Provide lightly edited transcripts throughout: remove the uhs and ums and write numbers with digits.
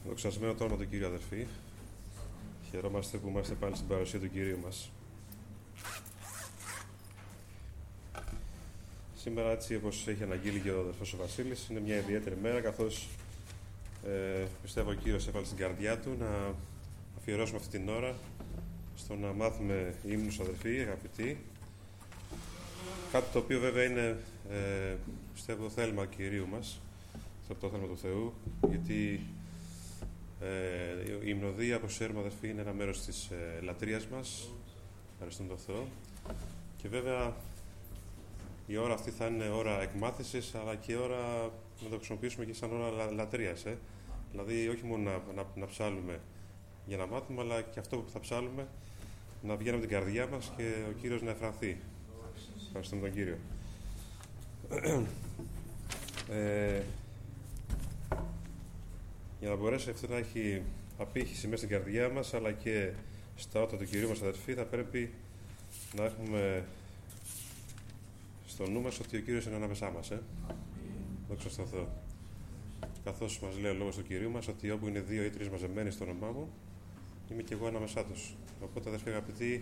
Δοξασμένο το όνομα του Κυρίου, αδερφοί. Χαιρόμαστε που είμαστε πάλι στην παρουσία του Κυρίου μας. Σήμερα, έτσι όπως έχει αναγγείλει και ο αδερφός ο Βασίλης, είναι μια ιδιαίτερη μέρα, καθώς πιστεύω ο Κύριος έβαλε στην καρδιά του να αφιερώσουμε αυτή την ώρα στο να μάθουμε ύμνους, αδερφοί, αγαπητοί. Κάτι το οποίο βέβαια είναι, πιστεύω, θέλημα Κυρίου μας, το θέλημα του Θεού, γιατί η υμνοδία, όπως ξέρουμε, αδερφοί, είναι ένα μέρος της λατρείας μας. Ευχαριστούμε τον Θεό. Και βέβαια η ώρα αυτή θα είναι ώρα εκμάθησης, αλλά και ώρα να το χρησιμοποιήσουμε και σαν ώρα λατρείας. Δηλαδή, όχι μόνο να ψάλουμε για να μάθουμε, αλλά και αυτό που θα ψάλουμε να βγαίνει από την καρδιά μας και ο Κύριος να εφρανθεί. Ευχαριστούμε τον Κύριο. Για να μπορέσει αυτό να έχει απήχηση μέσα στην καρδιά μας, αλλά και στα ότα του Κυρίου μας, αδερφοί, θα πρέπει να έχουμε στο νου μας ότι ο Κύριος είναι ανάμεσά μας. Δόξα τω Θεώ. Καθώς μας λέει ο λόγος του Κυρίου μας ότι όπου είναι 2 ή 3 μαζεμένοι στο όνομά μου, είμαι και εγώ ανάμεσά τους. Οπότε, αδερφοί αγαπητοί,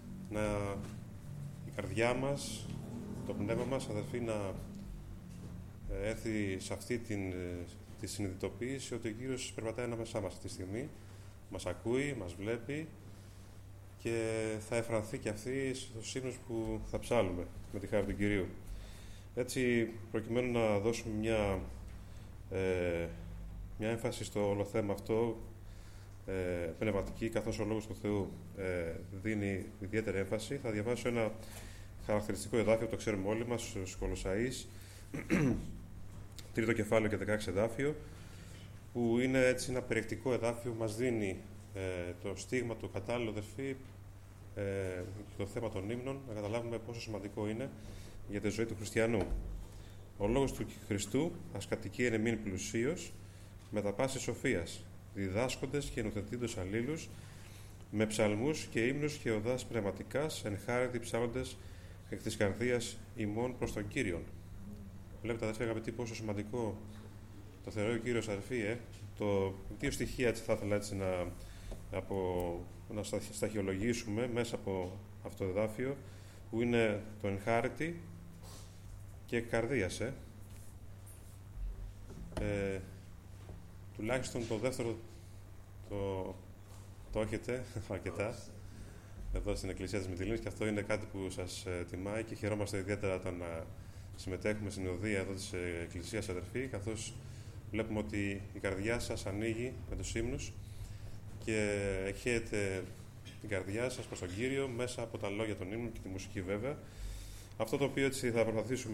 η καρδιά μας, το πνεύμα μας, αδερφοί, να έρθει σε αυτή τη συνειδητοποίηση ότι ο Κύριος περπατάει ανάμεσά μας αυτή τη στιγμή, μας ακούει, μας βλέπει και θα εφρανθεί και αυτή στους ύμνους που θα ψάλουμε με τη χάρη του Κυρίου. Έτσι, προκειμένου να δώσουμε μια έμφαση στο όλο θέμα αυτό, πνευματική, καθώς ο Λόγος του Θεού δίνει ιδιαίτερη έμφαση, θα διαβάσω ένα χαρακτηριστικό εδάφιο, το ξέρουμε όλοι μας, στους Κολοσσαείς, 3ο κεφάλαιο και 16 εδάφιο, που είναι έτσι ένα περιεκτικό εδάφιο που μας δίνει το στίγμα του κατάλληλου, αδερφοί, το θέμα των ύμνων, να καταλάβουμε πόσο σημαντικό είναι για τη ζωή του χριστιανού. Ο λόγος του Χριστού ασκατική είναι μην πλουσίος, με τα πάση σοφίας, διδάσκοντες και νουθετήντος αλλήλους, με ψαλμούς και ύμνους και οδάς πνευματικάς, ενχάρετοι ψάλλοντες εκ της καρδίας ημών προς τον Κύριον. Βλέπετε, αδερφοί αγαπητοί, πόσο σημαντικό το θεωρεί ο Κύριος, αδερφοί. Δύο στοιχεία έτσι θα ήθελα έτσι να σταχυολογήσουμε μέσα από αυτό το εδάφιο, που είναι το ενχάρετη και καρδίας. Τουλάχιστον το δεύτερο το έχετε αρκετά εδώ στην Εκκλησία της Μυτιλήνης, και αυτό είναι κάτι που σας τιμάει και χαιρόμαστε ιδιαίτερα όταν συμμετέχουμε στην οδεία εδώ της Εκκλησίας, αδερφοί, καθώς βλέπουμε ότι η καρδιά σας ανοίγει με τους ύμνους και εχέετε την καρδιά σας προς τον Κύριο μέσα από τα λόγια των ύμνων και τη μουσική, βέβαια. Αυτό το οποίο έτσι θα προσπαθήσουμε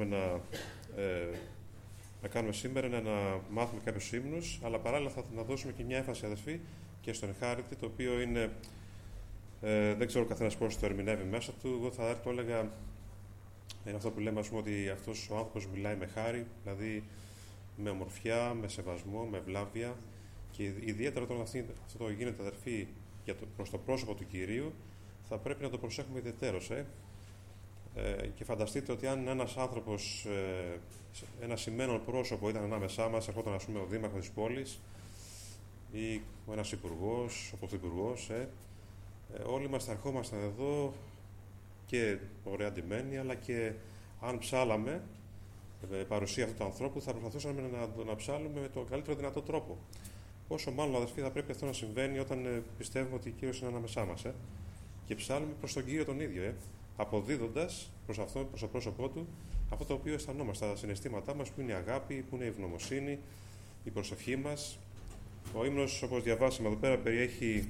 να κάνουμε σήμερα είναι να μάθουμε κάποιους ύμνους, αλλά παράλληλα θα δώσουμε και μια έμφαση, αδερφοί, και στο ενχάρητη, το οποίο είναι, δεν ξέρω ο καθένας πώς το ερμηνεύει μέσα του. Εγώ θα το έλεγα, είναι αυτό που λέμε, ας πούμε, ότι αυτός ο άνθρωπος μιλάει με χάρη, δηλαδή με ομορφιά, με σεβασμό, με ευλάβεια, και ιδιαίτερα όταν αυτό το γίνεται, αδερφοί, προς το πρόσωπο του Κυρίου, θα πρέπει να το προσέχουμε ιδιαιτέρως. Και φανταστείτε ότι αν ένας άνθρωπος, ένα σημαίνον πρόσωπο ήταν ανάμεσά μας, ερχόταν, ας πούμε, ο δήμαρχος της πόλης ή ένας υπουργός, ο πρωθυπουργός, όλοι μας θα ερχόμασταν εδώ και ωραία ντυμένοι, αλλά και αν ψάλαμε παρουσία αυτού του ανθρώπου, θα προσπαθούσαμε να ψάλουμε με τον καλύτερο δυνατό τρόπο. Πόσο μάλλον, αδερφοί, θα πρέπει αυτό να συμβαίνει όταν πιστεύουμε ότι ο Κύριος είναι ανάμεσά μας, και ψάλουμε προς τον Κύριο τον ίδιο, αποδίδοντας προς αυτόν, προς το πρόσωπό του, αυτό το οποίο αισθανόμαστε, τα συναισθήματά μας, που είναι η αγάπη, που είναι η ευγνωμοσύνη, η προσευχή μας. Ο ύμνος, όπως διαβάσαμε εδώ πέρα, περιέχει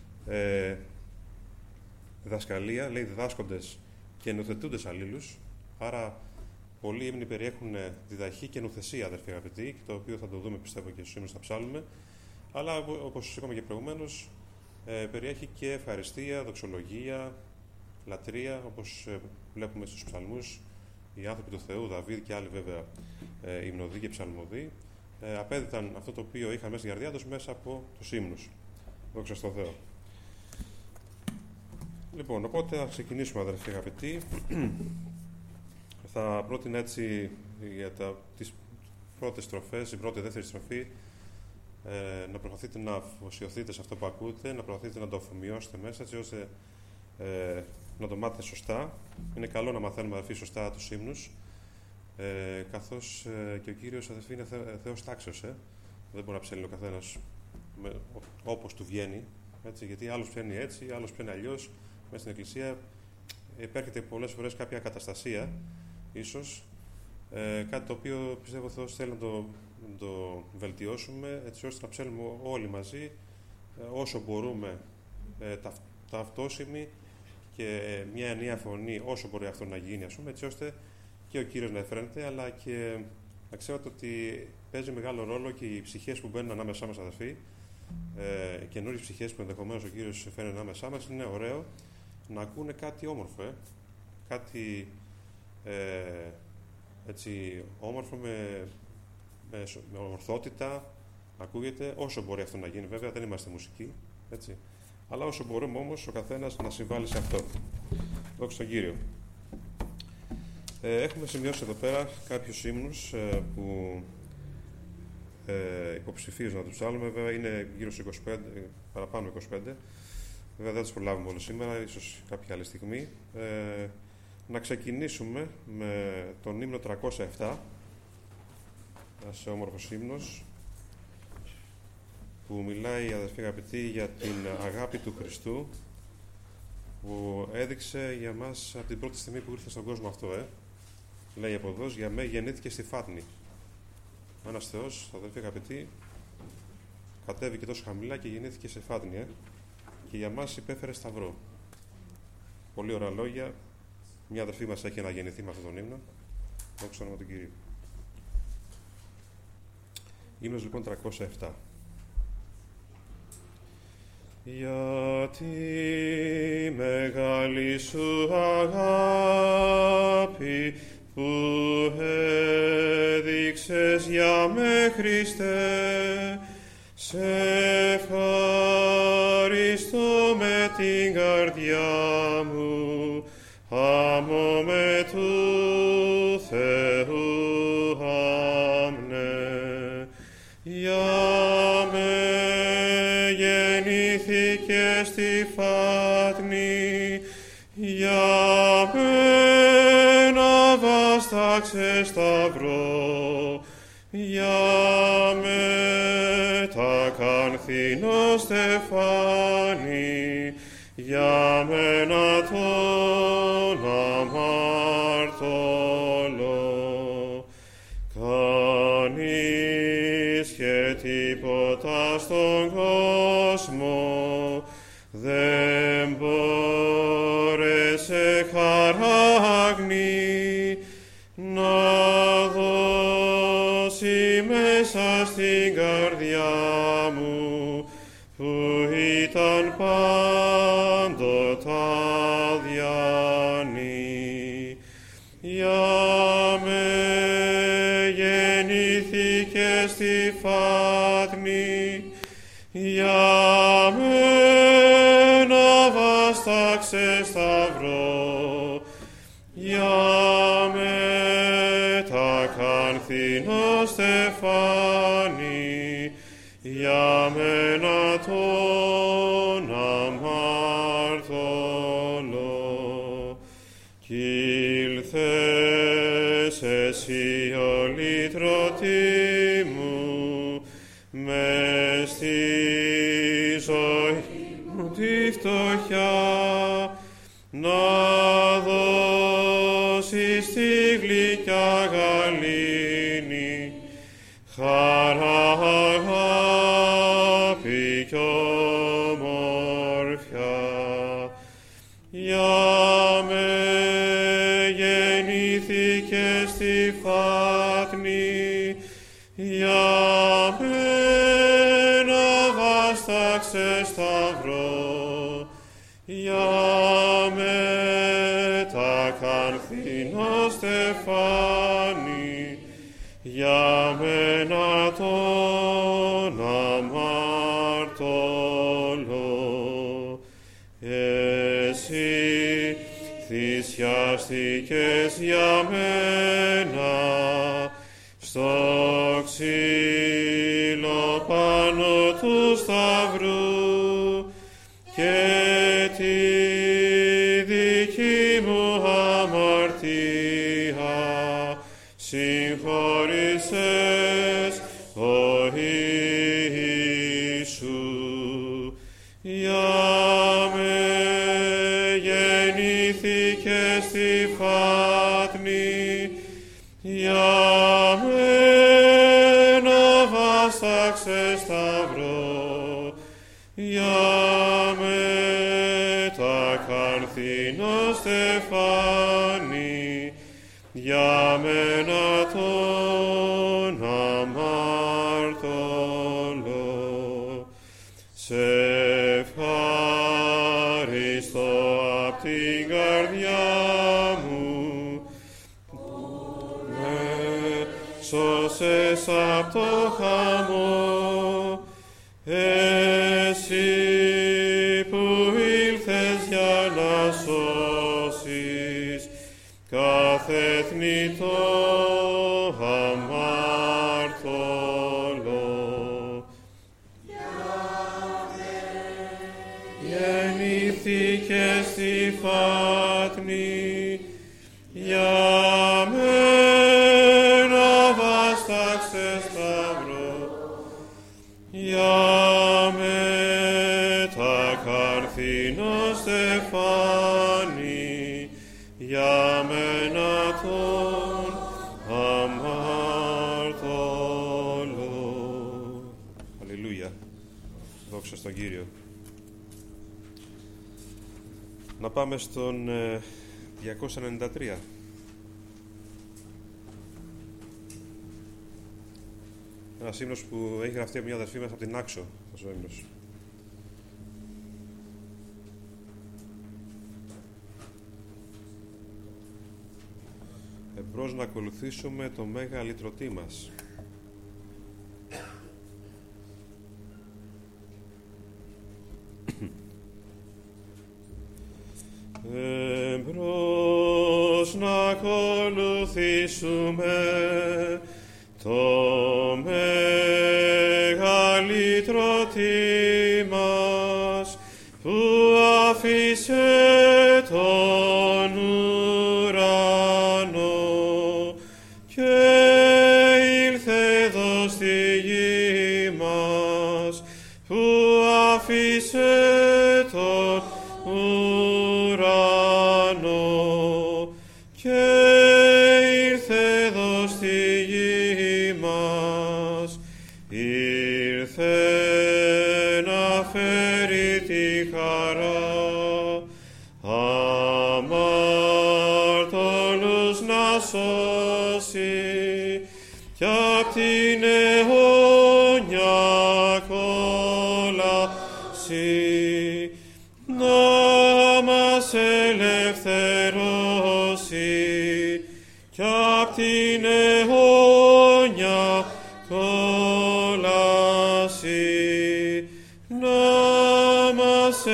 διδασκαλία, λέει διδάσκοντες και νουθετούντες αλλήλους. Άρα, πολλοί ύμνοι περιέχουν διδαχή και νουθεσία, αδερφοί αγαπητοί, το οποίο θα το δούμε, πιστεύω, και στους ύμνους θα ψάλουμε. Αλλά, όπως είπαμε και προηγουμένως, περιέχει και ευχαριστία, δοξολογία, λατρεία, όπως βλέπουμε στους ψαλμούς. Οι άνθρωποι του Θεού, Δαβίδ και άλλοι, βέβαια, υμνοδοί και ψαλμοδοί, απέδιδαν αυτό το οποίο είχαν μέσα στην καρδιά τους μέσα από τους ύμνους. Δόξα τω Θεώ. Λοιπόν, οπότε θα ξεκινήσουμε, αδερφοί αγαπητοί. Θα πρότεινα έτσι για τις πρώτες στροφές, η πρώτη, δεύτερη στροφή, να προσπαθείτε να αφοσιωθείτε σε αυτό που ακούτε, να προσπαθείτε να το αφομοιώσετε μέσα, έτσι ώστε να το μάθετε σωστά. Είναι καλό να μαθαίνουμε, αδερφοί, σωστά τους ύμνους, καθώς και ο Κύριος, αδερφοί, είναι Θεός τάξεως. Δεν μπορεί να ψέλνει ο καθένας όπως του βγαίνει, έτσι, γιατί άλλος ψέλνει έτσι, άλλος ψέλνει αλλιώς. Μέσα στην Εκκλησία υπέρχεται πολλές φορές κάποια καταστασία, ίσως, κάτι το οποίο πιστεύω ο Θεός θέλει να το βελτιώσουμε, έτσι ώστε να ψέλνουμε όλοι μαζί, όσο μπορούμε, ταυτόσιμοι και μια ενιαία φωνή, όσο μπορεί αυτό να γίνει, ας πούμε, έτσι ώστε και ο Κύριος να εφραίνεται, αλλά και να ξέρετε ότι παίζει μεγάλο ρόλο και οι ψυχές που μπαίνουν ανάμεσά μας, αδερφοί, καινούριες ψυχές που ενδεχομένως ο Κύριος φέρνει ανάμεσά μας. Είναι ωραίο να ακούνε κάτι όμορφο, κάτι έτσι όμορφο, με ορθότητα, ακούγεται, όσο μπορεί αυτό να γίνει. Βέβαια δεν είμαστε μουσικοί, έτσι, αλλά όσο μπορούμε όμως ο καθένας να συμβάλλει σε αυτό. Δόξα στον Κύριο. Έχουμε σημειώσει εδώ πέρα κάποιους ύμνους που υποψηφίους να τους ψάλουμε. Βέβαια είναι γύρω στους 25, παραπάνω 25. Βέβαια δεν τους προλάβουμε όλους σήμερα, ίσως κάποια άλλη στιγμή. Να ξεκινήσουμε με τον ύμνο 307, ένας όμορφος ύμνος που μιλάει, αδερφοί αγαπητοί, για την αγάπη του Χριστού που έδειξε για μας από την πρώτη στιγμή που ήρθε στον κόσμο αυτό. Λέει από εδώ, για μέ γεννήθηκε στη Φάτνη. Ένας Θεός, αδερφοί αγαπητοί, κατέβηκε τόσο χαμηλά και γεννήθηκε σε Φάτνη, και για μας υπέφερε σταυρό. Πολύ ωραία λόγια. Μια αδερφή μας έχει αναγεννηθεί με αυτόν τον ύμνο. Δόξα στο όνομα του Κυρίου. Ύμνος λοιπόν 307. Γιατί μεγάλη σου αγάπη που έδειξες για με, Χριστέ, σε ευχαριστώ με την καρδιά μου, άμμο με του Θεού άμνε. Για με γεννήθηκε στη Φάτνη, για με να βάσταξε σταυρό, για με τα κάνθινο στεφάνι, για μένα τον αμαρτωλό. Κανείς και τίποτα στον κόσμο δεν μπόρεσε χαράγνη να δώσει μέσα στην καρδιά μου, που ήταν πάντοτε αδιανή. Για με γεννήθηκε στη Φάτνη, για με να βάσταξε σταυρό, για με τα κάνθινο στεφάνι, για μένα τον αμαρτωλό. Κι ήλθες εσύ ο λυτρωτή μου, μες στη ζωή μου τη φτωχιά, να δώσεις τη γλυκιά γαλήνη χαρά, αγάπη κι ομορφιά. Για με γεννήθηκε στη Φάτνη, για με να βάσταξε σταυρό, για με τα κάνθινο στεφάνι, για μένα τον αμαρτωλό. Εσύ θυσιάστηκες για μένα στο ξύλο πάνω του Σταυρού και τη δική μου αμαρτία συγχώρησες, ο Ιησού. Για με γεννήθηκες στη φάτνη, για μένα βάσταξες σταυρό, για με τα καρθινό στεφάνι, για μένα τον αμαρτωλό. Σε ευχαριστώ απ' την καρδιά μου, σώσες απ' το χαμό, εσύ που ήλθες για να σώσεις κάθε θνητό αμάρτωλο. Γεννήθηκες στη φάτνη, για μένα βάσταξες σταυρό, για με τα καρθινό στεφάνι, για μένα τον αμαρτωλό. Αλληλούια. Δόξα στον Κύριο. Να πάμε στον 293. Ένας ύμνος που έχει γραφτεί από μια αδερφή μας από την Άξο, ο ύμνος. Εμπρός να ακολουθήσουμε το Μέγα Λυτρωτή μας. Εμπρός να ακολουθήσουμε το Μέγα Λυτρωτή μας, που άφησε τον ουρανό και ήλθε εδώ στη γη μας, που άφησε τον ουρανό και ήρθε εδώ στη γη μας, ήρθε να φέρει τη χαρά, αμαρτωλούς να σώσει κι απ' την αιώνια κόλαση να μας ελευθερώσει κι απ' την αιώνια κόλαση να μας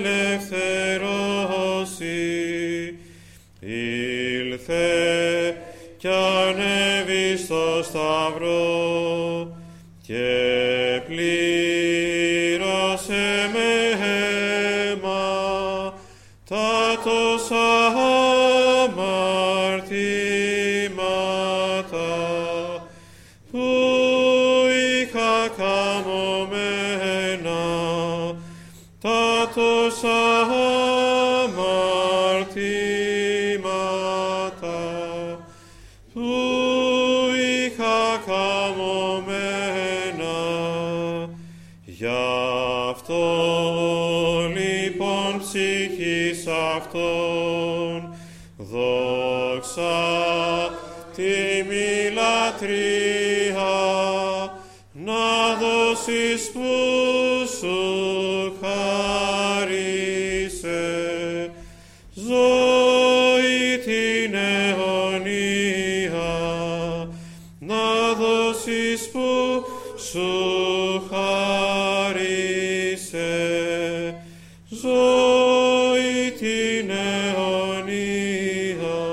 ελευθερώσει. Ήλθε κι ανέβη στο σταυρό και πλήρωσε με αίμα τα τόσα αμαρτήματα που είχα καμωμένα, τα τόσα αμαρτήματα που είχα καμωμένα. Γι' αυτό λοιπόν ψυχής αυτών δόξα τιμή λατρεία να δώσεις που σου χάρισε, ζωή την αιωνία να δώσεις που σου χάρισε, ζωή την αιωνία.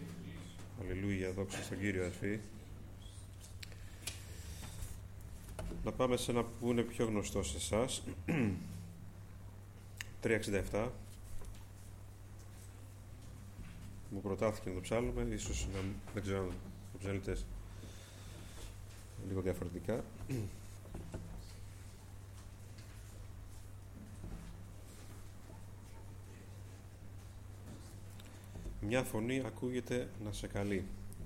Αλληλούια, δόξα στον Κύριο, αδελφοί. Να πάμε σε ένα που είναι πιο γνωστό σε εσάς. 367. Μου προτάθηκε να το ψάλουμε, ίσως δεν ξέρω αν το ψάλετε λίγο διαφορετικά. Μια φωνή ακούγεται να σε καλεί.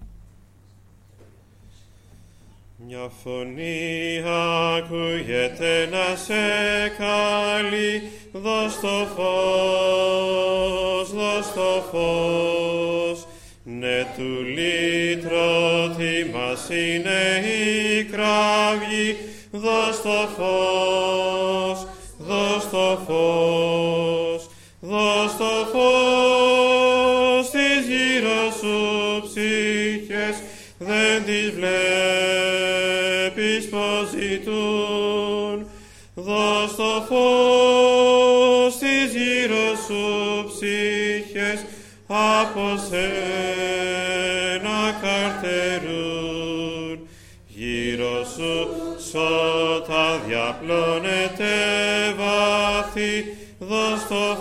Μια φωνή ακούγεται να σε καλεί, δώσ' το φως, δώσ' το φως. Ναι, του λύτρωτη μας είναι η κραυγή, δώσ' το φως, δώσ' το φως, δώσ' το φως της γύρω σου ψυχές, δεν τις βλέπεις πως ζητούν. Δώσ' το φως της γύρω σου ψυχές, από σένα καρτερούν. Γύρω σου σώτα διαπλώνεται βάθη, δώσ' το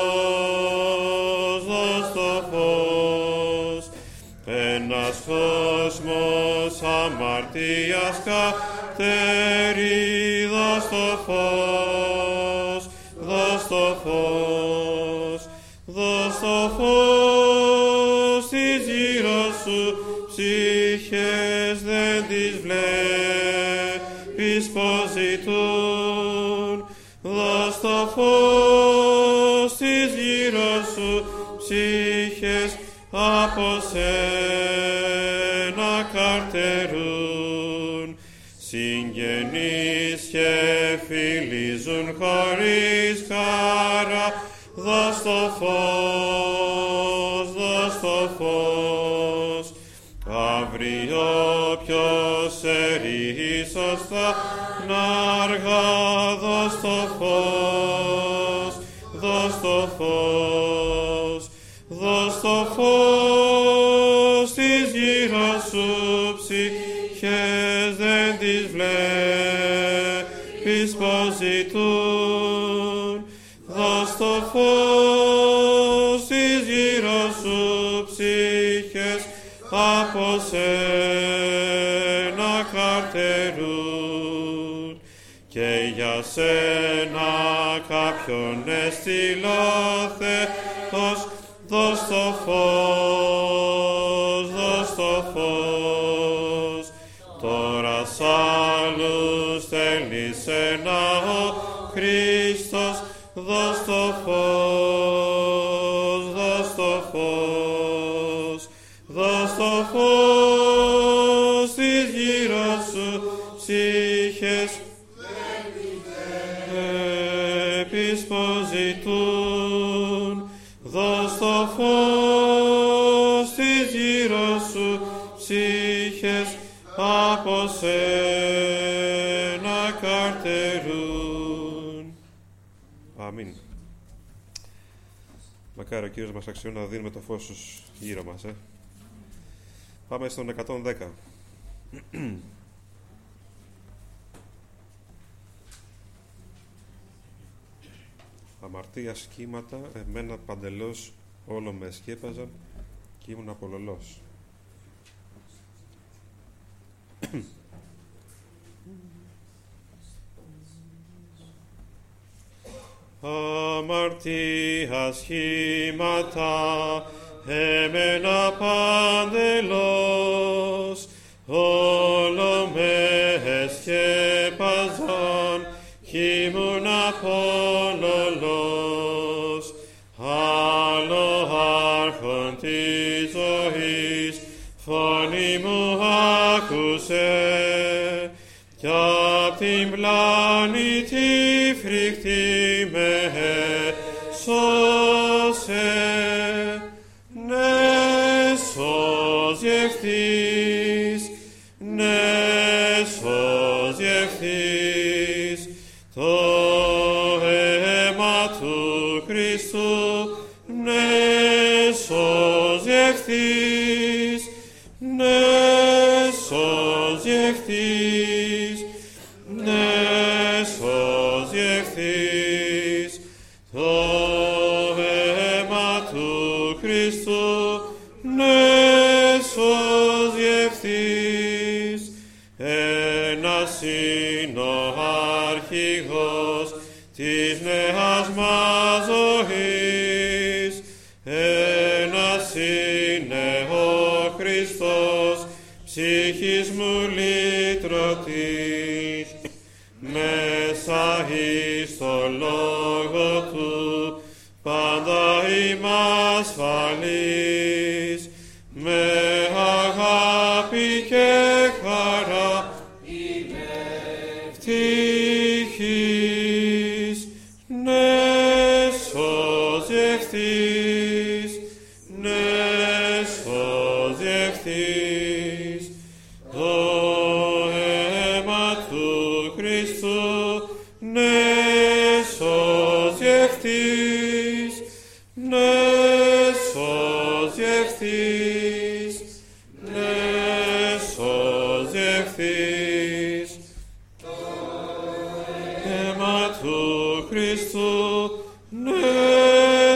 φως, δώσ' το φως. Ένας κόσμος αμαρτίας κατέρει, δώσ' το φως, δώσ' το φως, δώσ' το φως της γύρω σου ψυχές, δεν τις βλέπεις πως ζητούν. Δώσ' το φως της γύρω σου ψυχές, από σένα καρτερούν. Συγγενείς και φίλοι ζουν χωρίς χαρά, δώσ' το φως, δώσ' το φως. Αύριο ποιος ίσως θα αργά, δώσ' το φως, δώσ' το φως, δώσ' το φως της γύρω σου ψυχές, δεν τις βλέπεις πως ζητούν. Δώσ' το φως της γύρω σου ψυχές, από σένα καρτερούν. Και για σένα κάποιον έστειλε ο Θεός, δώσ' το φως, δώσ' το φως. Τώρα σ' άλλους στέλνει σένα ο Χριστός, δώσ' το φως, δώσ' το φως, δώσ' το φως της γύρω σου ψυχές, βλέπεις πως ζητούν. Δώσ' το φως της γύρω σου ψυχές, από σένα καρτερούν. Αμήν. Μακάρι ο Κύριος μας αξιώνει να δίνουμε το φως στους γύρω μας. Πάμε στον 110. Αμαρτίας κύματα, εμένα παντελώς όλο με σκέπαζαν κι ήμουν απολωλός. Αμαρτίας κύματα, εμένα παντελώς όλο με σκέπαζαν κι ήμουν απολωλός. Άλλο άρχον της ζωής φωνή μου άκουσε, κι απ' την πλάνη τη φρικτή με σώσε. Ναι, σώζευτής, ναι, σώζευτής, το αίμα του Χριστού, ναι, σώζευτής, ναι, σώζευτής, ναι, είναι ο αρχηγός της νέας μας ζωής, ένας είναι ο Χριστός, ψυχής μου λυτρωτής, μέσα εις το λόγο του πάντα είμαι ασφαλής, με αγάπη και χαρά είμαι ευτυχής, ναι σωζευτής, ναι σωζευτής, το αίμα του Χριστού, ναι σωζευτής, ναι σωζευτής, ναι σωζευτής, το αίμα του Χριστού, ναι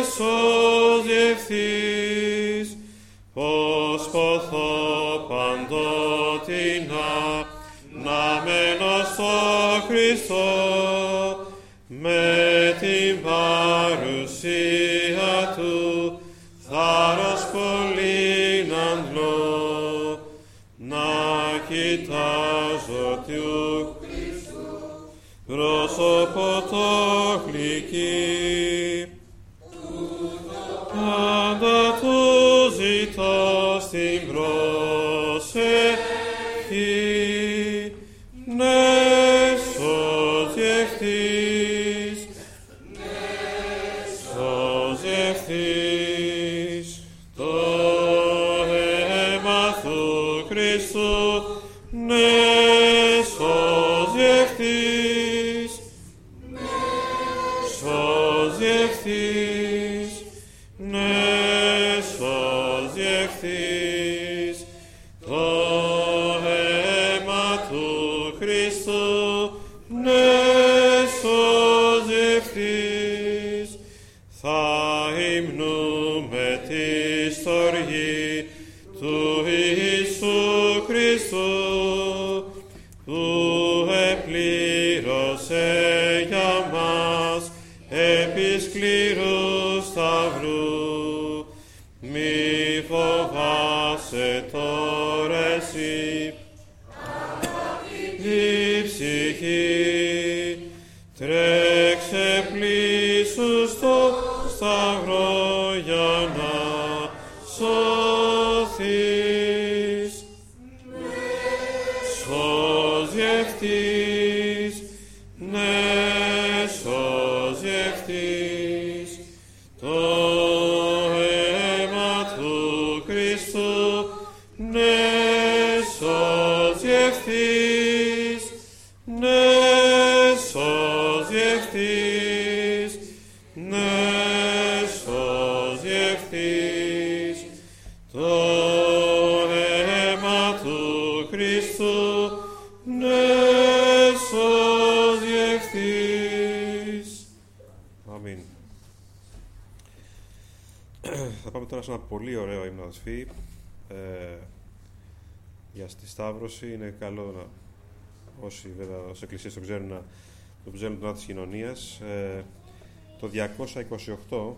σωζευτής, πως ποθώ παντότινα να μένω στο Χριστό, με την παρουσία του θάρρος πολύ αντλώ, να κοιτάζω του Χριστού πρόσωπο το γλυκύ, πάντα του ζητώ στην προσευχή, ναι σωζευτής, σωζευτής, το αίμα του Χριστού, ναι σωζευτής, σωζευτής, ναι σωζευτής, το αίμα του Χριστού, ναι σωζευτής. Θα υμνούμε τη στοργή του Ιησού Χριστού, που επλήρωσε για μας επί σκληρού σταυρού. Μη φοβάσαι τώρα εσύ, η ψυχή, τρέξε πλήσου στο σταυρό για να σωθείς. Σωζευτής, ναι σωζευτής, το αίμα του Χριστού, ναι σωζευτής, ναι σωζευτής, ναι σωζευτής, το αίμα του Χριστού, ναι σωζευτής. Αμήν. Θα πάμε τώρα σε ένα πολύ ωραίο ύμνο, αδελφοί, για τη Σταύρωση. Είναι καλό να, όσοι βέβαια ως εκκλησίες το ξέρουν, να το ψέλνουν τον της κοινωνίας. Το 228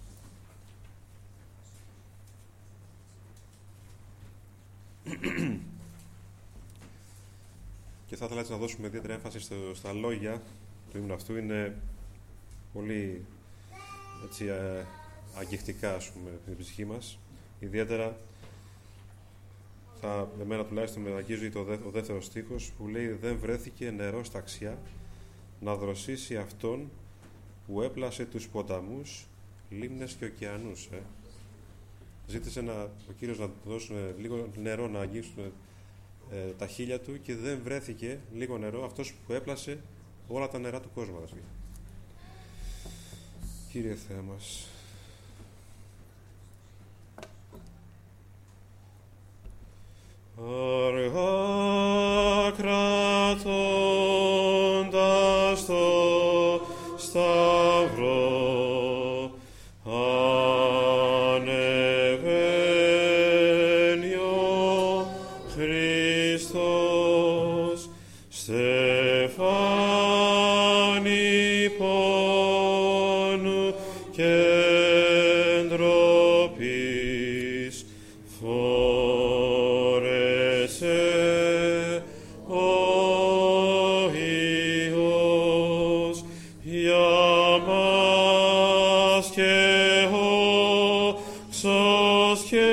και θα ήθελα έτσι να δώσουμε ιδιαίτερη έμφαση στα λόγια του ύμνου αυτού. Είναι πολύ έτσι, αγγιχτικά, ας πούμε, την ψυχή μας. Ιδιαίτερα εμένα τουλάχιστον με αγγίζει ο δεύτερος στίχος που λέει «Δεν βρέθηκε νερό στα αξιά να δροσίσει αυτόν που έπλασε τους ποταμούς, λίμνες και ωκεανούς». Ζήτησε ο Κύριος να του δώσουν λίγο νερό να αγγίξουν τα χείλια του και δεν βρέθηκε λίγο νερό, αυτός που έπλασε όλα τα νερά του κόσμου. Κύριε Θεέ μας, αργά κρατώντας το σταυρό, ανεβαίνει ο Χριστός στεφάνι πόνου και ντροπής, φόρεσε ο Υιός για μας και όξος και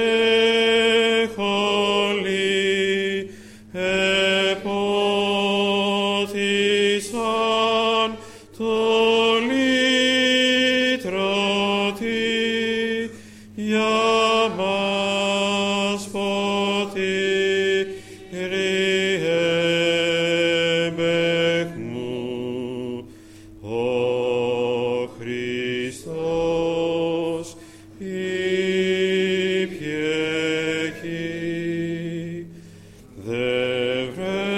χολή επότισαν το λυτρωτή για μας ποτήρι εμπαιχνού. Ο Χριστός ήπιε εκεί, δε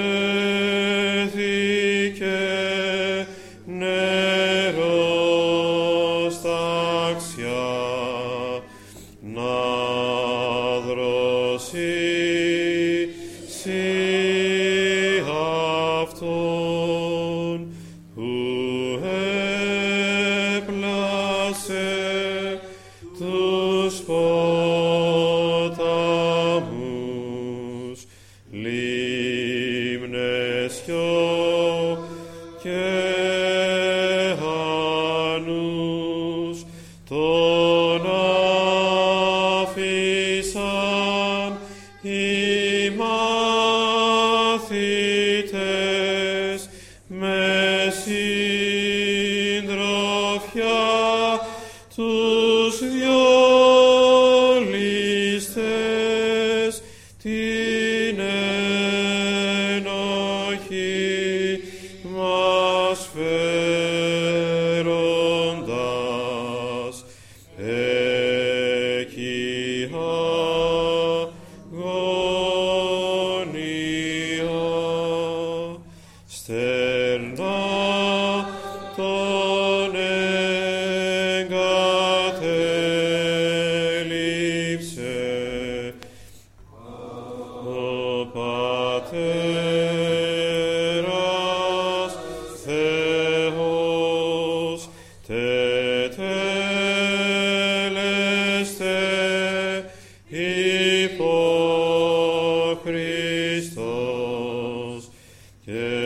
βρέθηκε νερός ταξιά να δροσίσει αυτόν που έπλασε τους ποταμούς, λίμνες, γιο και άνους, τον άφησαν οι μαθητές με συντροφιά τους διολίστες την ενοχή μας φέροντας εκεί αγωνία στερνά τον εγκατέλειψε ο Πατέρας Θεός, τετέλεστε υπό Χριστός και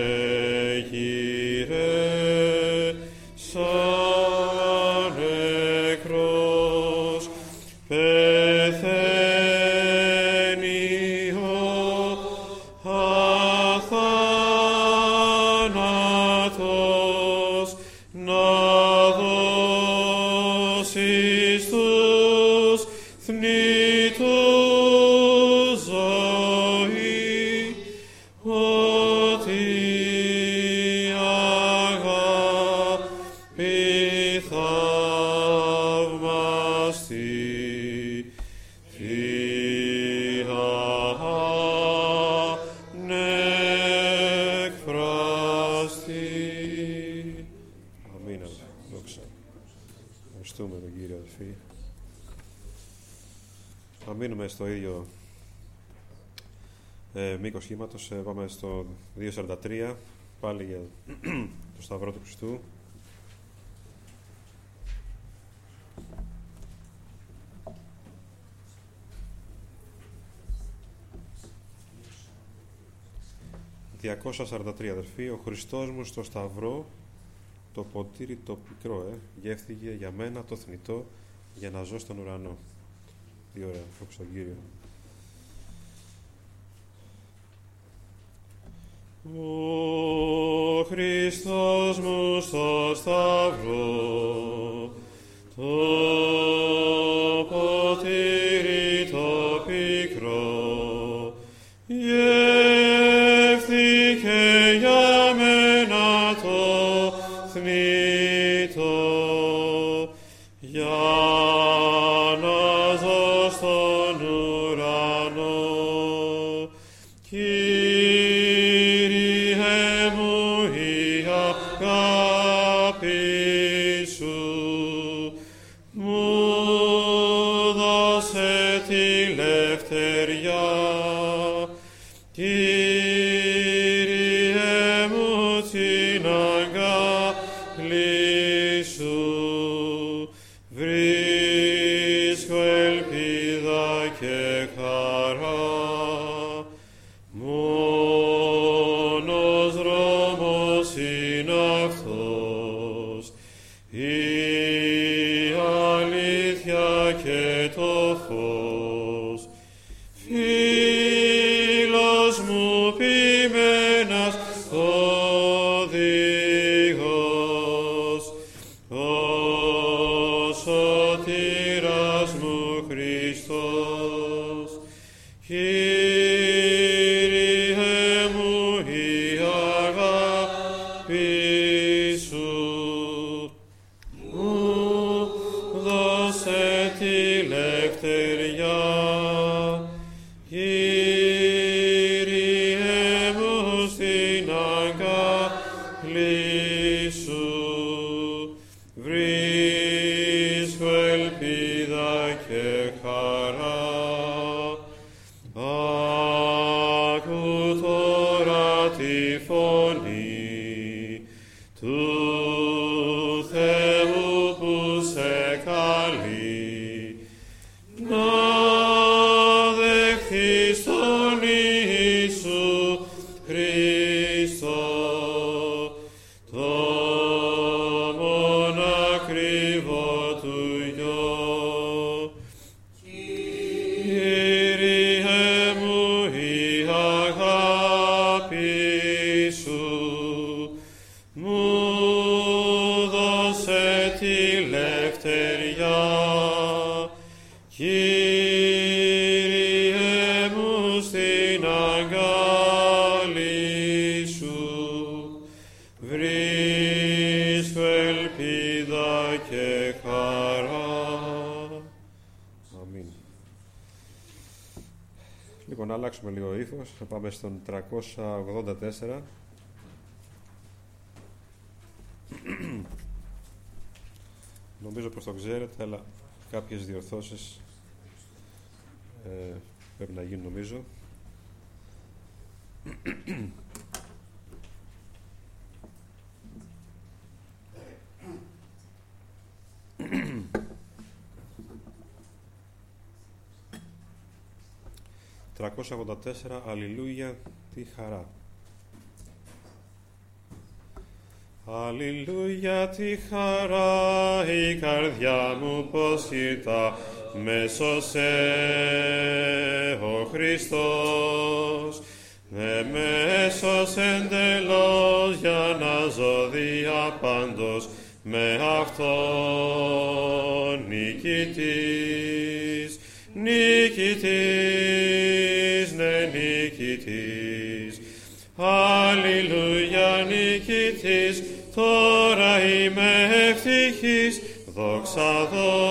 γύρε σαν νεκρός πεθαίνει ο αθάνατος να δώσει στους θνητούς ζωή, ότι αγάπη θαυμαστή θεία ανεκφραστή. Αμήν. Δόξα. Ευχαριστούμε τον Κύριο, αδελφοί. Θα μείνουμε στο ίδιο μήκος κύματος. Πάμε στο 2.43, πάλι για το Σταυρό του Χριστού. «243, αδελφοί, ο Χριστός μου στο Σταυρό, το ποτήρι το πικρό, γεύθηκε για μένα το θνητό, για να ζω στον ουρανό». Τι ωραία, δόξα στον Κύριο. Ο Χριστός μου στο Σταυρό, το ποτήρι το πικρό, γεύθηκε για μένα το θνητό, για να ζω στον ουρανό. Κύριε μου, η αγάπη σου μου δώσε τη λευτεριά. Κύριε ένας οδηγός, ο σωτήρας μου Χριστός. Κύριε μου η αγάπη σου, μου δώσε τη λευτεριά. Κύριε μου στην αγκάλη σου, βρίσκω ελπίδα και χαρά. Άκου τώρα τη φωνή του Θεού που σε καλεί, να δεχθείς τον Ιησού Χριστό, το μονακριβό του γιο. Κύριε μου η αγάπη σου, μου δώσε τη λευτεριά. Κύριε μου στην αγκάλη σου, βρίσκω ελπίδα και χαρά. Αμήν. Λοιπόν, να αλλάξουμε λίγο ύφος, θα πάμε στον 384. Νομίζω πως το ξέρετε, αλλά κάποιες διορθώσεις πρέπει να γίνουν, νομίζω. «384. Αλληλούια, τι χαρά». Αλληλούια, τι χαρά, η καρδιά μου πως ήρθα, με σώσε ο Χριστός. Με έσωσε εντελώς για να ζω διαπάντως, με αυτόν νικητής, νικητής, ναι νικητής. Αλληλούια, νικητής, τώρα είμαι ευτυχής, δόξα,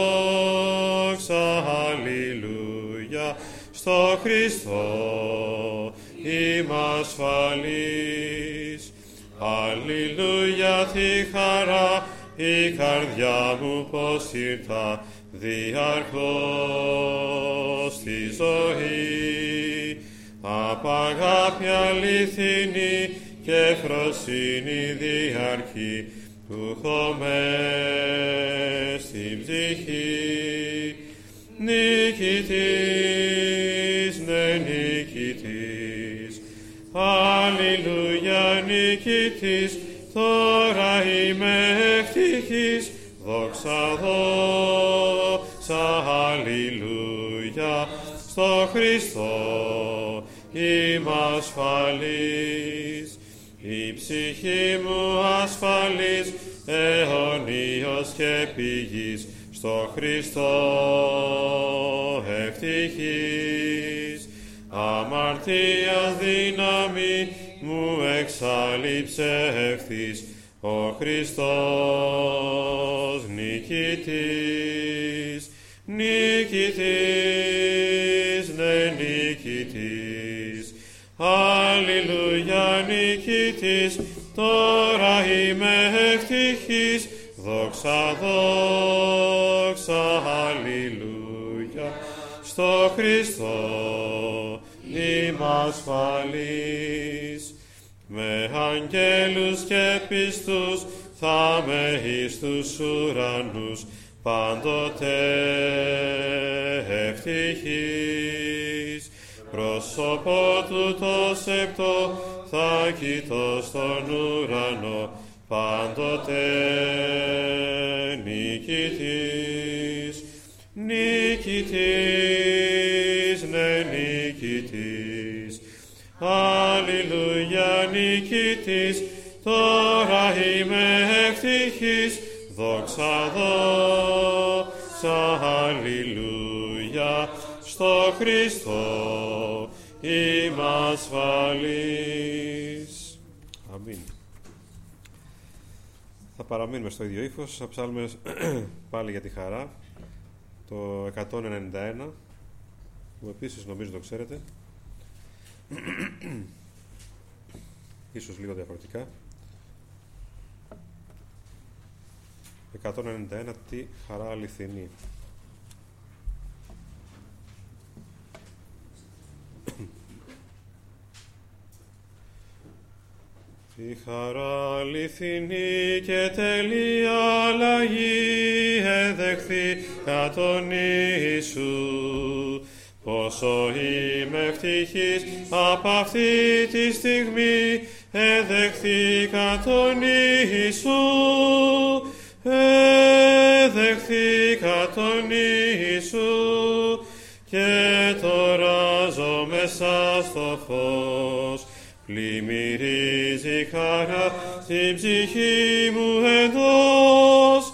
δόξα, αλληλούια, στο Χριστό είμαι ασφαλής. Αλληλούια, τι χαρά, η καρδιά μου πως ήρθα, διαρκώς στη ζωή. Απ' αγάπη αληθινή και φροσύνη διαρκή, που έχω μες στην ψυχή. Νικητής, ναι νικητής, αλληλούια, νικητής, τώρα είμαι ευτυχής, δόξα, δόξα, αλληλούια, στο Χριστό είμαι ασφαλής. Η ψυχή μου ασφαλής, αιωνίως και πηγής, στο Χριστό ευτυχής. Αμαρτίας δύναμη μου εξάλειψε ευθύς, ο Χριστός νικητής. Νικητής, ναι νικητής, αλληλούια, νικητής, τώρα είμαι ευτυχής, δόξα, δόξα, αλληλούια, στο Χριστό είμαι ασφαλής. Με αγγέλους και πιστούς θα με εις τους ουρανούς, πάντοτε ευτυχής. Πρόσωπο του το σεπτό θα κοιτώ στον ουρανό, πάντοτε νικητής. Νικητής, ναι νικητής, Αλληλούια νικητής, τώρα είμαι ευτυχής, δόξα, δόξα, αλληλούια, στο Χριστό είμαι ασφαλής. Αμήν. Θα παραμείνουμε στο ίδιο ύφος, θα ψάλουμε πάλι για τη χαρά, το 191, που επίσης νομίζω το ξέρετε, ίσως λίγο διαφορετικά. 191, τη χαρά αληθινή. Η χαρά αληθινή και τελεία αλλαγή εδεχθήκα τον Ιησού. Πόσο είμαι ευτυχής απ' αυτή τη στιγμή, εδεχθήκα τον Ιησού. Εδεχθήκα τον Ιησού και τώρα ζω μέσα στο φως. Πλημμυρίζει χαρά στην ψυχή μου εντός,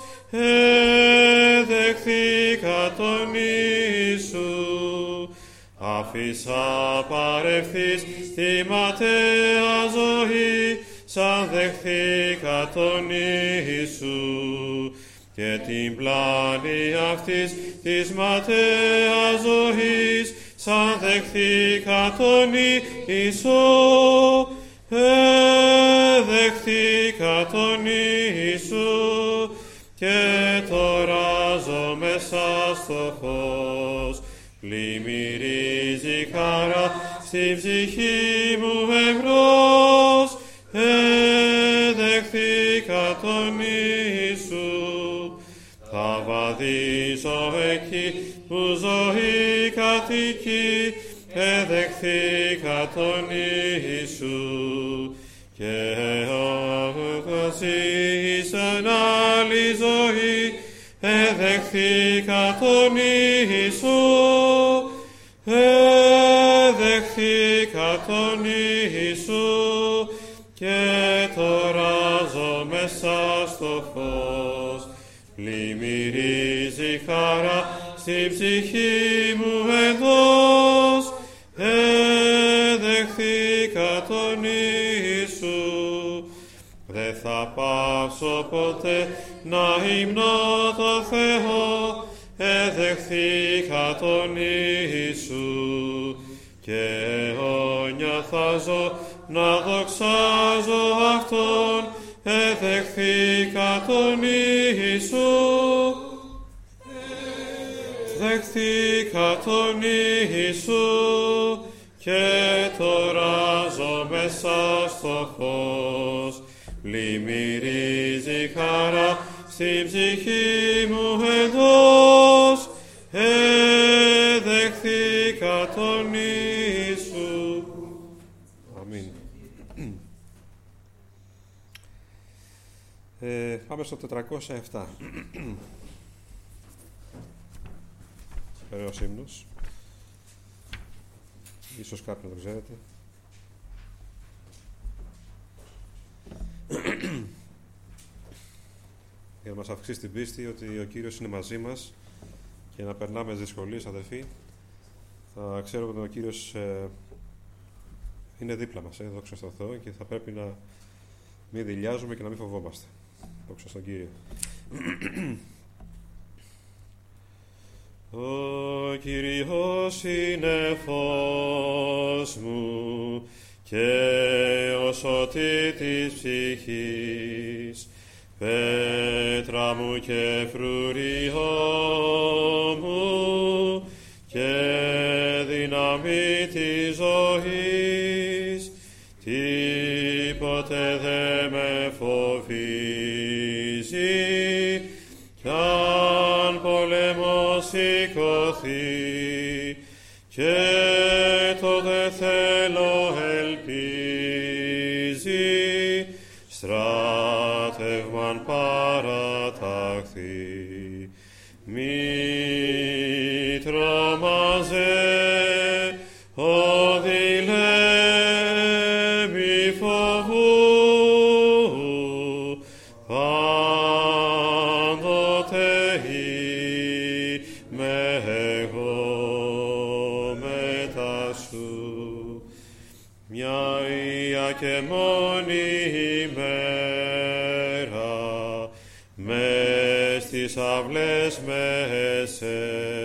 εδεχθήκα τον Ιησού. Άφησα παρευθείς τη ματαία ζωή, σαν δεχθήκα τον Ιησού. Και την πλάνη αυτής της ματαίας ζωής, σαν δεχθήκα τον Ιησού, δεχθήκα τον Ιησού και τώρα ζω μέσα στο φως. Πλημμυρίζει χαρά στη ψυχή μου εμπρός, δεχθήκα τον Ιησού. Θα βαδίσω εκεί που ζωή κατοικεί, εδεχθήκα τον Ιησού. Και όπως ήσαν άλλη ζωή, εδεχθήκα τον Ιησού. Εδεχθήκα τον Ιησού και τώρα ζω μέσα στο φως. Πλημμυρίζει χαρά στην ψυχή μου εντός, εδεχθήκα τον Ιησού. Δε θα πάψω ποτέ να υμνώ το Θεό, εδεχθήκα τον Ιησού. Και αιώνια θα ζω να δοξάζω Αυτόν, εδεχθήκα τον Ιησού. Δεχθήκα τον Ιησού και τώρα ζω μέσα στο φως. Πλημμυρίζει χαρά στην ψυχή μου εντός, εδεχθήκα τον Ιησού. Αμήν. Πάμε στο 407. Ωραίος ύμνος. Ίσως κάποιοι να το ξέρετε. Για να μας αυξήσει την πίστη ότι ο Κύριος είναι μαζί μας και να περνάμε τις δυσκολίες, αδελφοί, θα ξέρουμε ότι ο Κύριος είναι δίπλα μας, δόξα στον Θεό, και θα πρέπει να μην δειλιάζουμε και να μην φοβόμαστε. Δόξα στον Κύριο. Ο Κύριος είναι φως μου και ο σωτήτης ψυχής, πέτρα μου και φρούριό μου και δύναμη της ζωής, τίποτε δε με φοβίζει, κι αν πόλεμος σηκωθεί και τότε θέλω ελπίζει, στράτευμαν παραταχθεί. Μη τρομάζε, οδηλέ φοβού, πάντοτε είμαι εγώ μετά σου. Μια Ία και μόνη ημέρα, μες στις αυλές μέσε,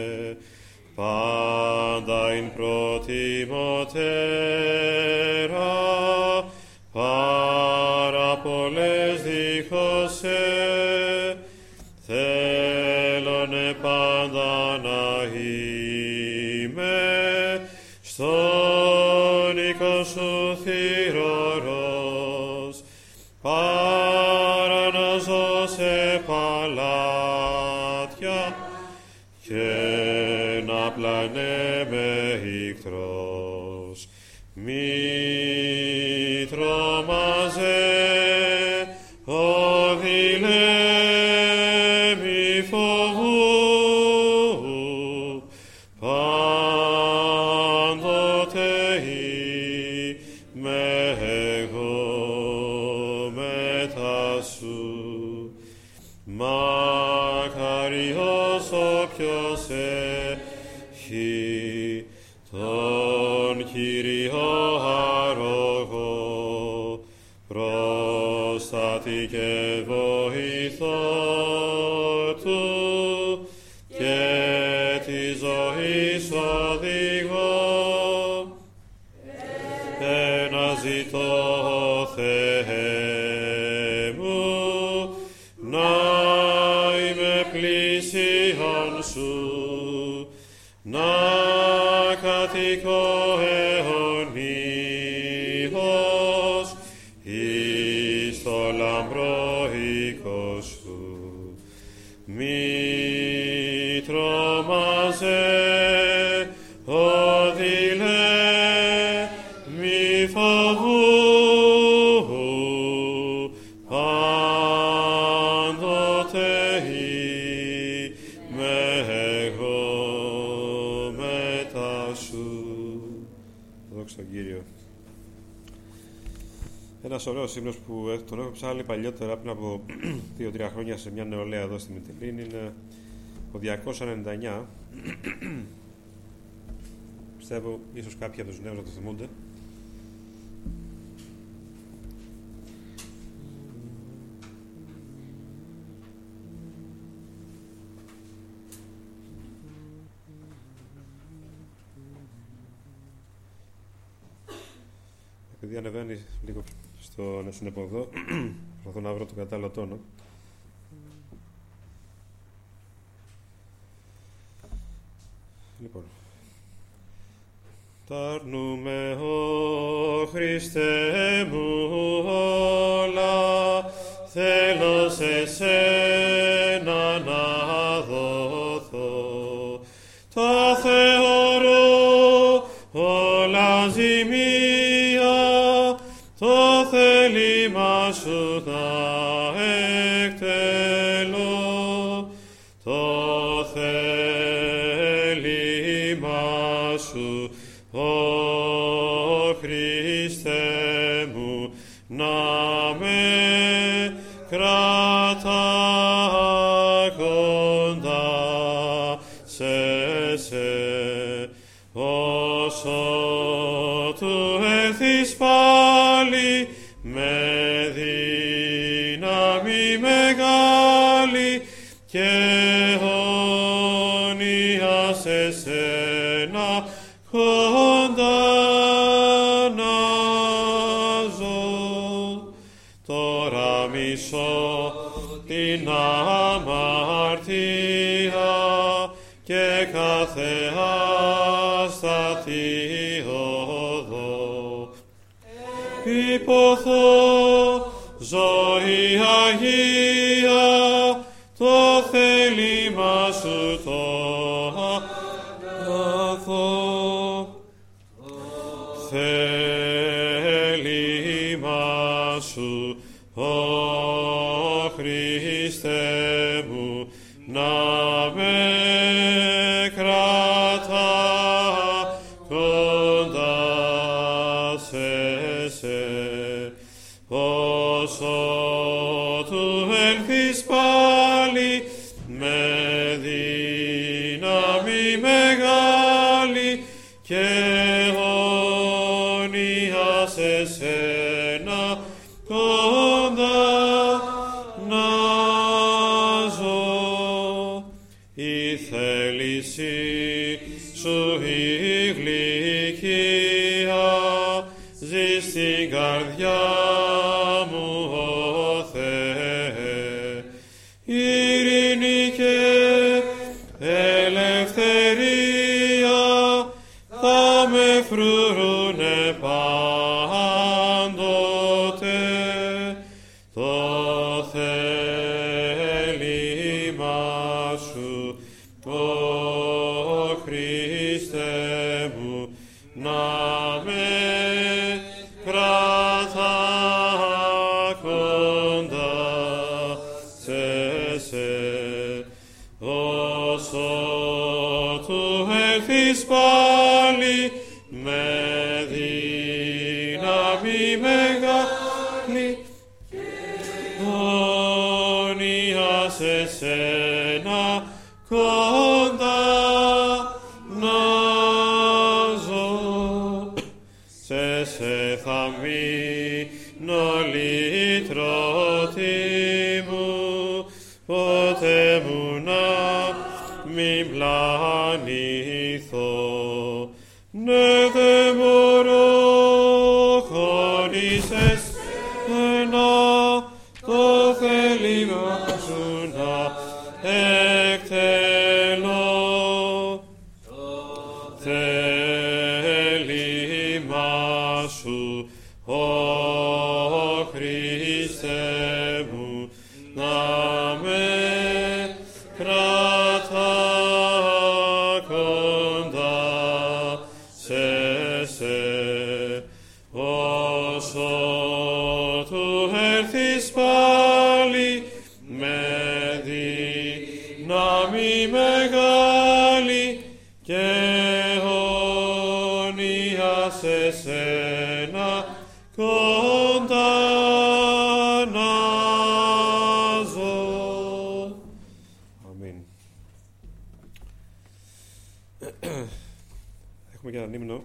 πάντα ειν προτιμωτέρα, πάρα πολλές δίχως σε, θέλουνε πάντα να είμαι στον οίκο σου θυρωρός, παρά να ζω σε παλάτια και να πλανέμαι ικτρός. Μη τρομάζε, οδηλέ, μη φοβού, πάντοτε είμαι εγώ μετά σου. Μακάριος όποιος έχει τον Κύριο άρρωγο, προστάτη και βοηθό του και τη ζωής οδηγό. Ένα ζητώ, Θεέ μου, να είμαι πλησίον σου, να κατοικώ αιωνίως εις το λαμπρό οίκο σου. Μη τρομάζε, οδηλέ, μη φοβού, πάντοτε είμαι εγώ μετά σου. Δόξα τον Κύριο. Ένας ωραίος ύμνος που τον έχω ψάλει παλιότερα, πριν από 2-3 χρόνια, σε μια νεολαία εδώ στη Μυτιλήνη, είναι ο 299. Πιστεύω ίσως κάποιοι από τους νέους να το θυμούνται. Επειδή ανεβαίνει λίγο στον εποδό, προσπαθώ να βρω τον κατάλληλο τόνο. Λοιπόν, τ' αρνούμε, Ω Χριστέ μου, όλα, θέλω σε σένα να δοθώ. Τα θεωρώ όλα ζημία, το θέλημα σου θα εκτελώ, το θέλημα σου, Ω Χριστέ μου, να με κρατά κοντά σε, όσο του έρθεις πάλι με δύναμη μεγάλη και αιώνια σε σένα κοντά να ζω. Τώρα μισώ την αμαρτία και κάθε άστατη οδό. Υποθώ ζωή Αγία, το θέλημα σου το αγαθό. Θέλημα σου, Ω Χριστέ μου, να με κρατά κοντά σε, όσο του έλθεις πάλι με δύναμη μεγάλη και αιώνια σε σένα κοντά να ζω. Η θέληση σου η γλυκία ζει στην καρδιά μου, ο Θεέ. Ειρήνη και ελευθερία θα με φρουρούνε πάντοτε. Το θέλημά σου, ο Χριστέ μου, να με κρατά κοντά σε όσο του έλθεις πάλι με δύναμη μεγάλη αιώνια σε σένα κοντά να ζω. Σε θα μείνω λυτρωτή μου, ποτέ μου να μην πλανηθώ. Ναι, δεν μπορώ χωρίς εσένα το θέλημά σου να εκτελώ. Θέλημά σου, ο Χριστέ μου, να με κρατά κοντά σε όσο του έρθεις πάλι με δύναμη μεγάλη και αιώνια σε σένα κοντά να ζω. Αμήν. Έχουμε και έναν ύμνο,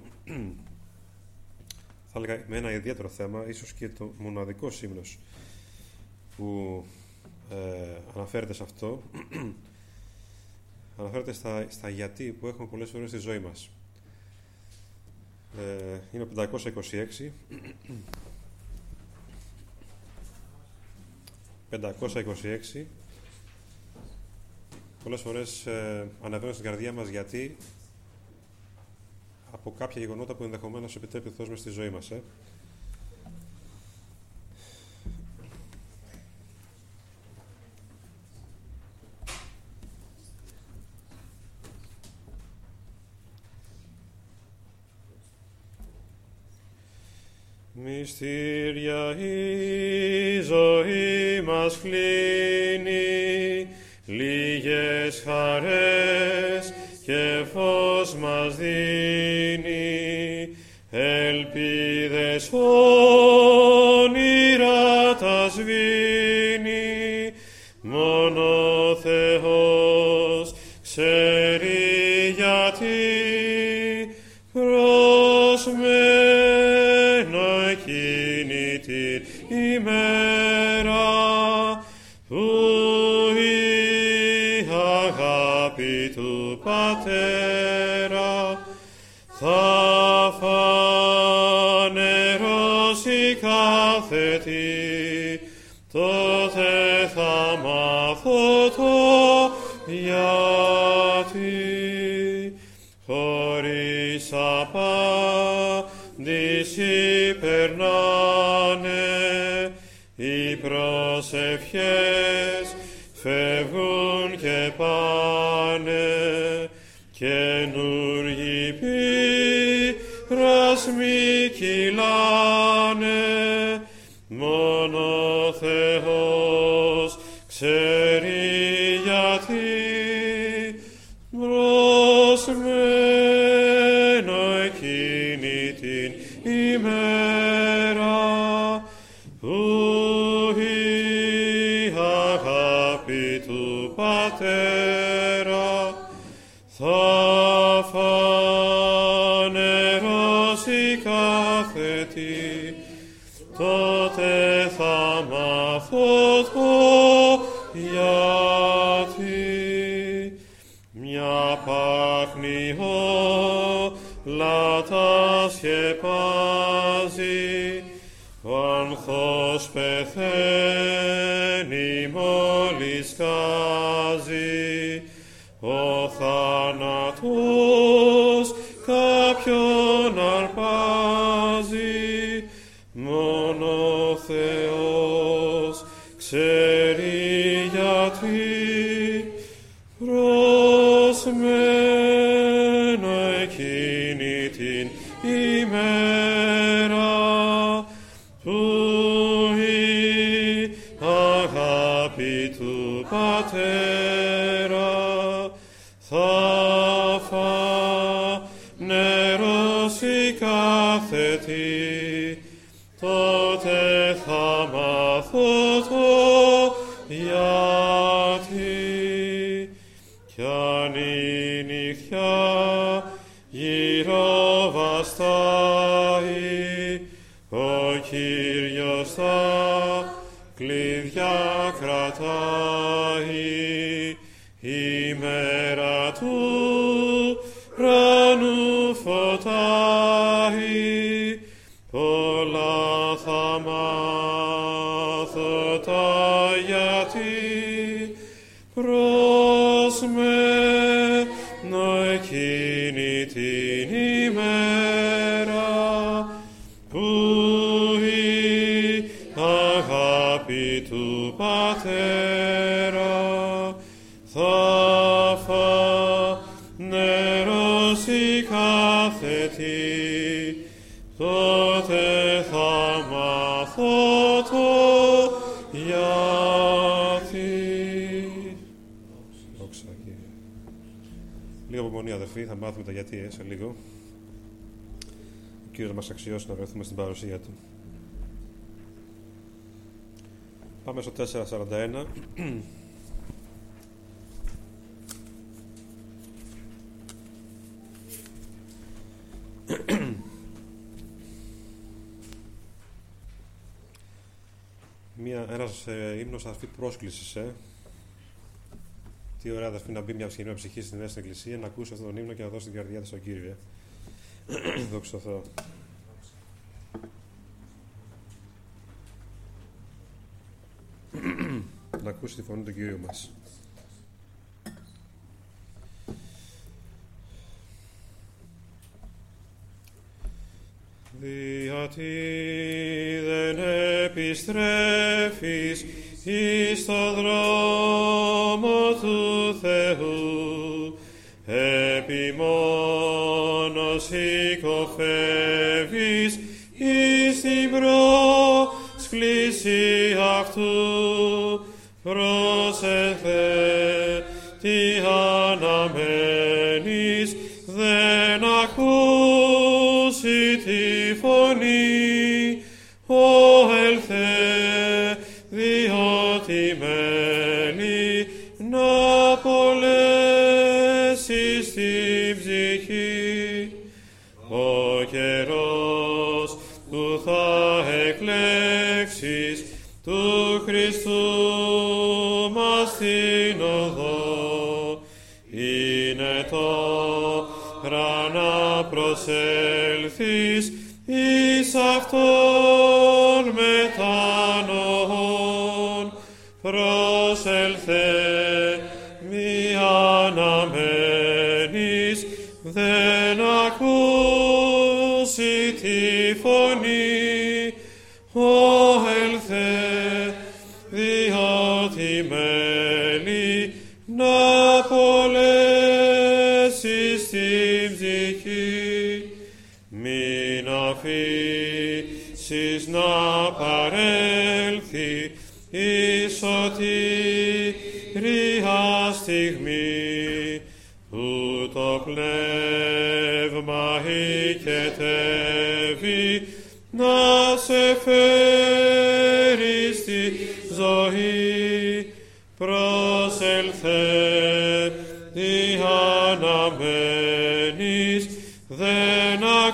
θα έλεγα με ένα ιδιαίτερο θέμα, ίσως και το μοναδικό ύμνος που αναφέρεται σε αυτό. Αναφέρεται στα γιατί που έχουμε πολλές φορές στη ζωή μας. Είναι ο 526. 526. Πολλές φορές αναβαίνουν στην καρδιά μας γιατί από κάποια γεγονότα που ενδεχομένως επιτρέπει ο Θεός μες στη ζωή μας. Μυστήρια η ζωή μας κλείνει, λίγες χαρές και φως μας δίνει, ελπίδες όνειρα τα σβήνει, μόνο ο Θεός ξέρει γιατί προσμένω εκείνη την ημέρα που η αγάπη του Πατέρα θα φανερώσει κάθε τι, τότε θα μάθω το γιατί. Χωρίς απάντηση περνάνε οι προσευχές, φεύγουν και πάνε, καινούργοι πειρασμοί κυλάνε, μόνο ο Θεός ξέρει γιατί. Προσμένω εκείνη την ημέρα που που η αγάπη του Πατέρα θα φανερώσει κάθε τι, τότε θα μάθω το γιατί. Μια πάχνη όλα τα σκεπάζει, ο άνθος πεθαίνει μόλις σκάζει, ο θάνατος κάποιον αρπάζει, μόνο ο Θεός ξέρει γιατί. Προσμένω εκείνη την ημέρα που η αγάπη του Πατέρα θα φανερώσει κάθε τι, τότε θα μάθω το γιατί. Κι αν η νυχτιά γύρω βαστάει, ο Κύριος τα κλειδιά κρατάει, η μέρα του ουρανού φωτάει, πολλά θα μάθω τα γιατί. Προσμένω εκείνη την ημέρα που η αγάπη του Πατέρα θα φανερώσει κάθε τι, τότε θα μάθω το γιατί. Λίγο απομονή, αδερφοί, θα μάθουμε τα γιατί σε λίγο. Ο Κύριος μας αξιώσει να βρεθούμε στην παρουσία Του. Πάμε στο 4:41. Ένας ύμνος αδερφή πρόσκλησης. Τι ωραία αδερφή να μπει μια συγκεκριμένη ψυχή στη Μέση Εκκλησία, να ακούσει αυτόν τον ύμνο και να δώσει την καρδιά της στον Κύριο. Δόξα τω Θεώ. Να ακούσει τη φωνή του Κυρίου μας. Γιατί δεν επιστρέφεις εις το δρόμο του Θεού, επιμόνος οικοφεύεις εις την πρόσκληση αυτού. Πρόσεχε τι αναμένεις, δεν ακούσει τη φωνή, ο ελθέ, διότι μένει να απολέσεις την ψυχή. Ο καιρός που θα εκλέξεις του Χριστού μας την οδό, είναι τώρα να προσέλθεις εις αυτόν μετανοών. Προσέλθε μη αναμένεις, δεν ακούσει τη φωνή, ο ελθέ, διότι μένει να απολέσεις την ψυχή. Μην αφήσεις να παρέλθει η σωτηρία στιγμή, που το πνεύμα οικετεύει να σε φέρει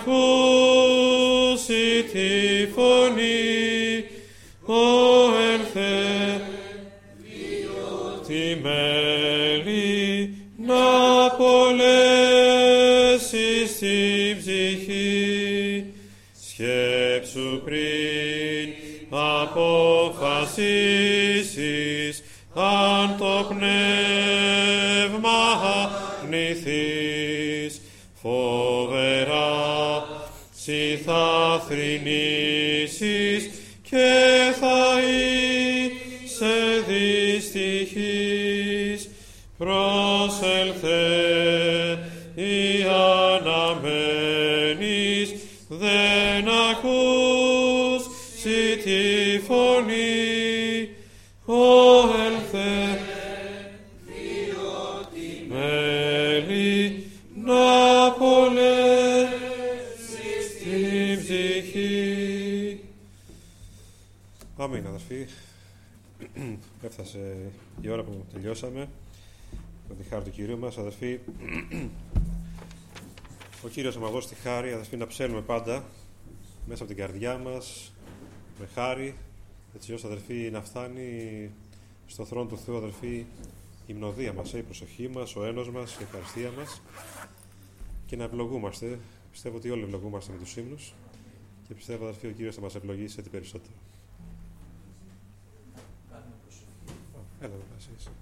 ακούσει τη φωνή, ο έλθε τη μέλη να απολέσεις την ψυχή. Σκέψου πριν αποφασίσεις, αν το πνεύμα αρνηθείς, φοβερά σοι θα θρηνήσεις και θα είσαι δυστυχής. Προσέλθε οι αναμένεις, δεν ακούσει τη φωνή, ο έλθε μέλη να απολέσεις την ψυχή. Αμήν, αδερφοί. Έφτασε η ώρα που τελειώσαμε με τη χάρη του Κυρίου μας, αδερφοί. Ο Κύριος θα μας δώσει τη χάρη, αδερφοί, να ψέλνουμε πάντα μέσα από την καρδιά μας με χάρη, έτσι ώστε, αδερφοί, να φτάνει στο θρόνο του Θεού, αδερφοί, η μνοδία μας, η προσοχή μας, ο ένος μας, η ευχαριστία μας, και να ευλογούμαστε. Πιστεύω ότι όλοι ευλογούμαστε με τους ύμνους και πιστεύω, αδερφοί, ο Κύριος θα μας ευλογήσει έτσι περισσότερο. Έλα,